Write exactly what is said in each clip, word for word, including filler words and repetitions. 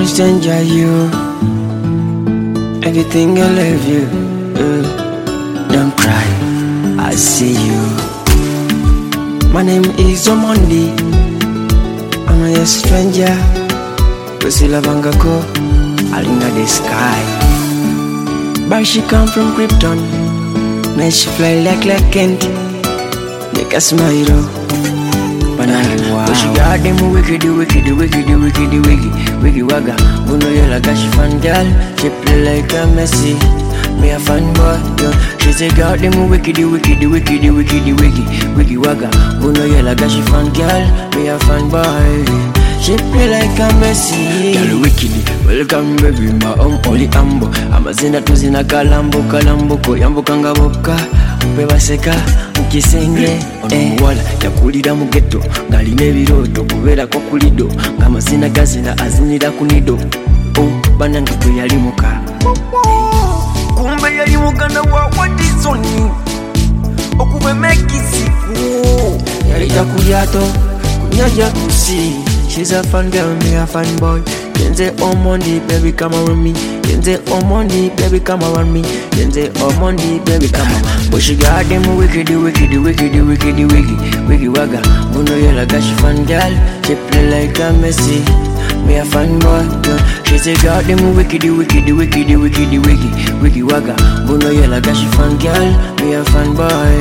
always enjoy you. Everything I love you. Uh, don't cry, I see you. My name is Omondi. I'm a stranger. Priscilla Vangako, Alina the sky. But she come from Krypton. Now she fly like like Kent. Make a smile. Wow. But she got them wicked, wicked, wicked, wicked, wicked, wicked wagga. Uno yella got she fan girl. She play like a Messi. Me a fan boy, yo. She say got them wicked, wicked, wicked, wicked, wicked, wicked wagga. Uno yella got she fan girl. Me a fan boy. She play like a Messi. Girl wicked, welcome baby, my own only ambo. Amazina tuzina kalambo, kalambo ko yambo kanga boka. Beba seka, ukisenge omuwala yakulira mu ghetto ngalina ebiroto kubeera kwa kulido ng'amazina gazina azinira ku nido. Oh, banange gwe yali muka kumbe yali muganda wa Wadisoni okuba Mekisiku yalita ku lyato kunyaja kusi. She's a fan girl, me a fan boy. Yenze Omondi, baby come around me. Yenze Omondi, baby come around me. Yenze Omondi, baby come around. But she got them wicked, wicked, wicked, wicked, wicked, wicked wagga. Uno yella got she fan girl. She play like a Messi. Me a fan boy. She say got them wicked, wicked, wicked, wicked, wicked, wicked wagga. Uno yella got she fan girl. Me a fan boy.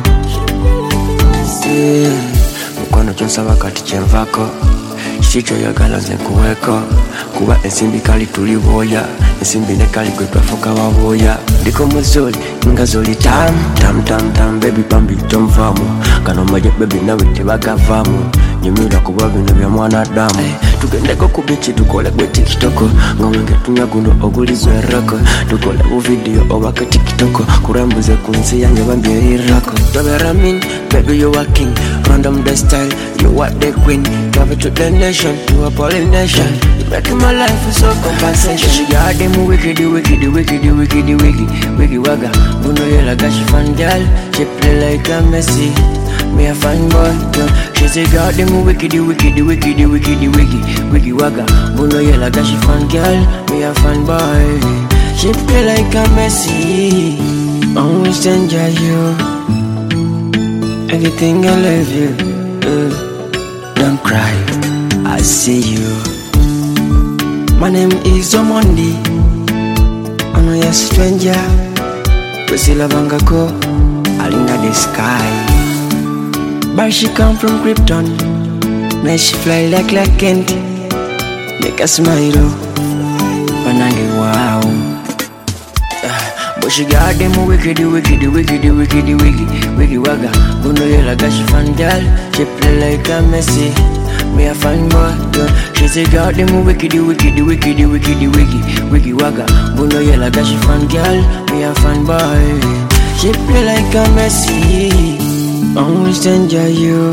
See, mukwano kyonsaba kati kyenvako. Chicho ya gala nze nkuweko kuba ensimbi kali tuli boya ensimbi ne kali gwe twafuka waboya ndiko muzoli nga zoli tam tam tam tam baby pambi tomvamu kano maje baby nawe tebagavamu nyumira kuba bino bya mwana damu hey, tugendeko ku bichi tukole gwe tikitoko ngomenge tunya guno ogulizwe rako tukole bu video obaka tikitoko kurambuze kunsi yange bambye irako Doberamin baby you are king random the style you are the queen travel to the nation to a pollination you making my life so compensation. She got them wicked wicked wicked wicked wicked wicked wagga. Uno yella got she fan girl. She play like a Messi. Me a fan boy, yo. She say got them wicked, wicked, wicked, wicked, wicked, wicked wagga. Uno yella got she fan girl. Me a fan boy. She play like a Messi. Always enjoy you. Everything I love you. Uh, don't cry, I see you. My name is Omondi. I'm a stranger. Priscilla Vangako, Alina the sky. But she come from Krypton. Now she fly like like Kent. Make a smile. Banange wow. Uh, but she got them wicked, wicked, wicked, wicked, wicked, wicked wagga. Uno yella got she fan girl. She play like a Messi. Me a fan boy. She say got them wicked, wicked, wicked, wicked, wicked, wicked wagga. Uno yella got she fan girl. Me a fan boy. She play like a Messi. Always enjoy you.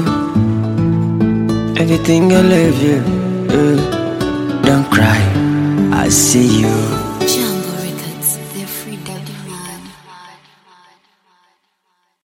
Everything I love you. Uh, don't cry, I see you.